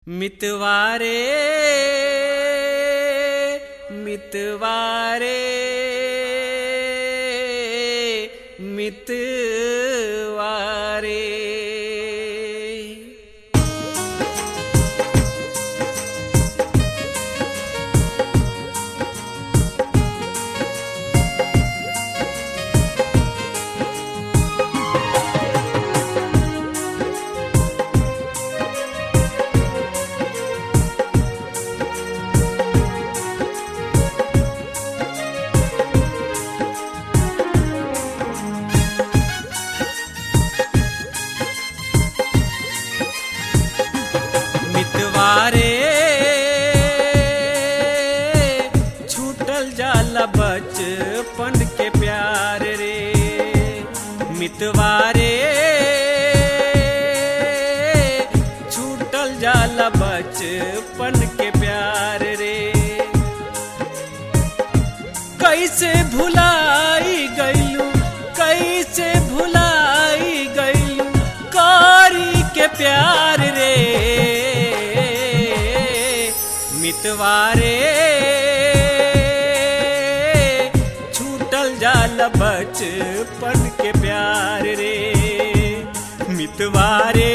मितवारे मितवारे मितवारे। मितवारे छूटल जाला बचपन के प्यार रे। मितवारे छूटल जाला बचपन के प्यार रे। कैसे भुलाई गईलू कैसे भुलाई गईलू कारी के प्यार रे। मितवारे छूटल जाला बचपन के प्यार रे। मितवारे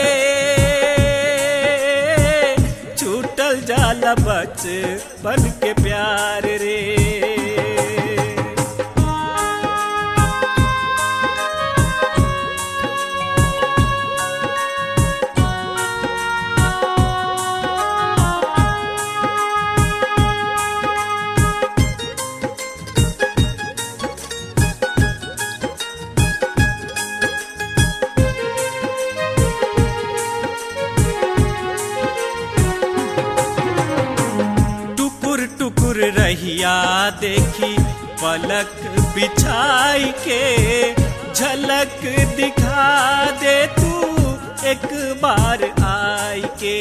छूटल जाला बचपन के प्यार रे। टुकुर रहिया देखी पलक बिछाई के झलक दिखा दे तू एक बार आई के।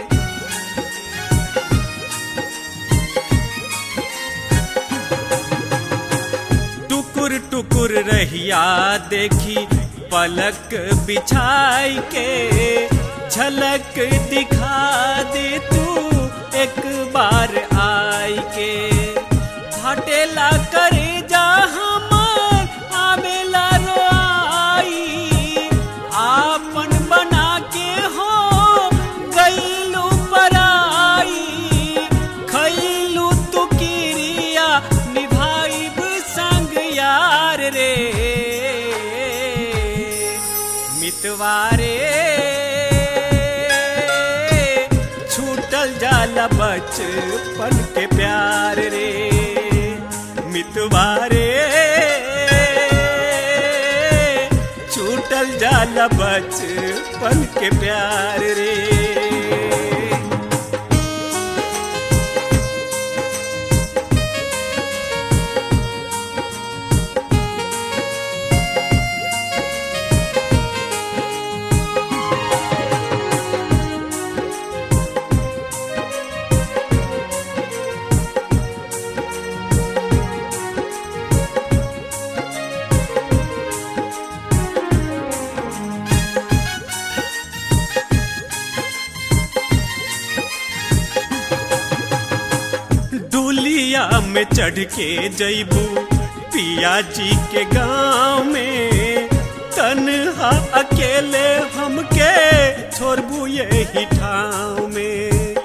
टुकुर टुकुर रहिया देखी पलक बिछाई के झलक दिखा दे तू एक बार आई के। फटेला करे जा हमार आवेला रोआई आपन बना के हो गईलू पराई। खैलू तू किरिया निभाइब संग यार रे। मितवारे छूटल जाला बचपन के प्यार रे। मितवारे छूटल जाला बचपन के प्यार रे। डोलिया में चढ़ के जइबू पिया जी के गाँव में तन्हा अकेले हमके छोड़बू यही ठाव में।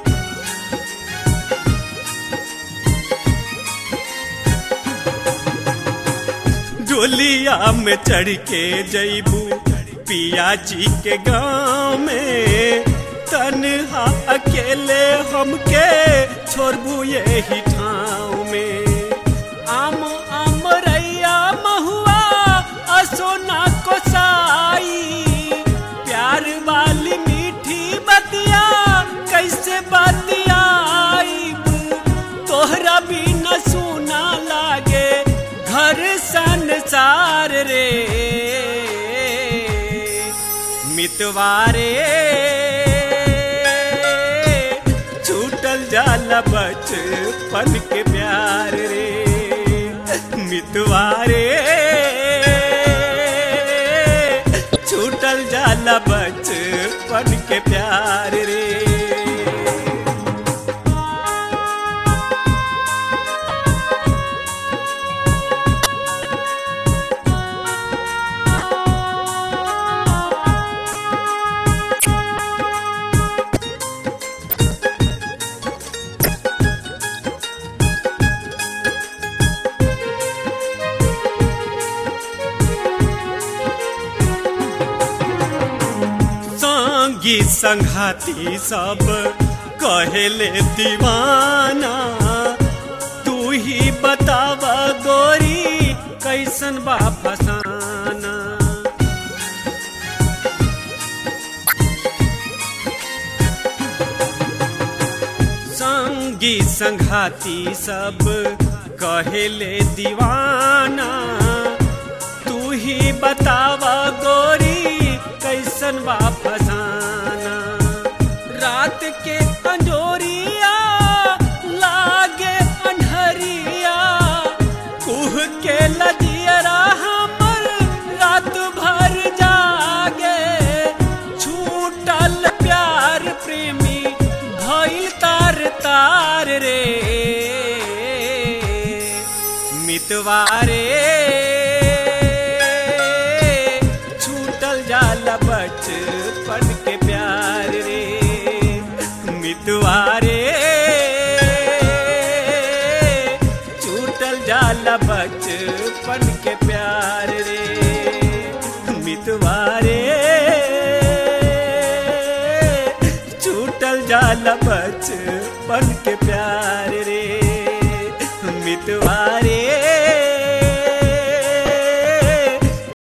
डोलिया में चढ़ के जइबू पिया जी के गाँव में तन्हा अकेले हमके छोड़बू यही ठाव में। आम रैया महुआ असोना कोसाई प्यार वाली मीठी बतिया कैसे बतियाई। तोहरा बिना सुना लागे घर संसार रे। मितवारे छूटल जाला बचपन के प्यार रे। मितवारे छूटल जाला बचपन के प्यार रे। संघाती सब कहेले दीवाना, तू ही बताव गोरी कैसन बा फसाना। संगी संघाती सब कहेले दीवाना, तू ही बताव गोरी कैसन बा फसाना। रात के अंजोरिया लागे अंधरिया, कुह के लजियरा हमर रात भर जागे। छूटल प्यार प्रेमी भइल तार तार रे, मितवारे छूटल जाला बचपन के प्यार रे, मितवारे छूटल जाला बचपन के प्यार रे, मितवारे छूटल जाला बचपन के प्यार रे, मितवारे।